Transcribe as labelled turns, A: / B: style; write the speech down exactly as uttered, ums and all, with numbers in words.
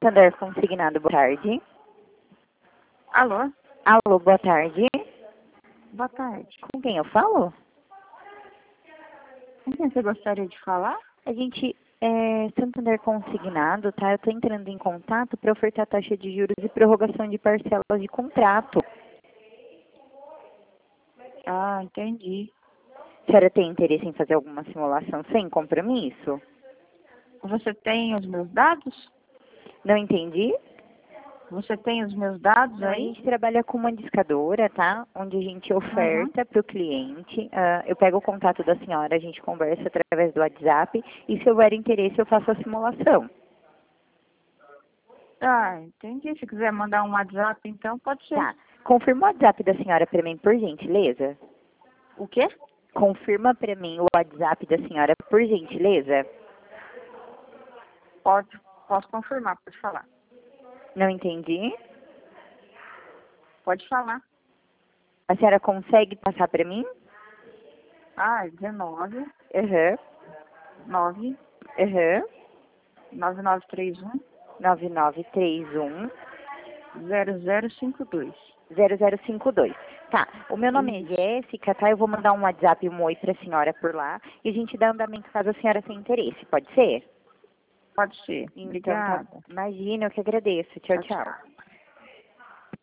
A: Santander Consignado, boa tarde.
B: Alô?
A: Alô, boa tarde.
B: Boa tarde.
A: Com quem eu falo?
B: Com quem você gostaria de falar?
A: A gente é Santander Consignado, tá? Eu tô entrando em contato para ofertar taxa de juros e prorrogação de parcelas de contrato.
B: Ah, entendi.
A: A senhora tem interesse em fazer alguma simulação sem compromisso?
B: Você tem os meus dados?
A: Não entendi?
B: Você tem os meus dados
A: Não, a
B: aí?
A: gente trabalha com uma discadora, tá? Onde a gente
B: Uhum.
A: oferta para o cliente. Ah, eu pego o contato da senhora, a gente conversa através do WhatsApp e se houver interesse eu faço a simulação.
B: Ah, entendi. Se quiser mandar um WhatsApp, então pode ser.
A: Tá. Confirma o WhatsApp da senhora para mim, por gentileza.
B: O quê?
A: Confirma para mim o WhatsApp da senhora, por gentileza.
B: Pode, posso confirmar, pode falar.
A: Não entendi.
B: Pode falar.
A: A senhora consegue passar para mim?
B: Ah, é dezenove,
A: Aham.
B: nove,
A: Aham.
B: nove nove três um,
A: nove nove três um
B: zero zero cinco dois.
A: zero zero cinco dois. Tá, o meu nome é
B: Isso.
A: Jéssica, tá? Eu vou mandar um WhatsApp e um oi pra senhora por lá e a gente dá andamento caso a senhora tenha interesse, pode ser?
B: Pode ser.
A: Então tá,
B: Obrigada.
A: imagina, eu que agradeço. Tchau,
B: Tchau,
A: tchau.
B: tchau.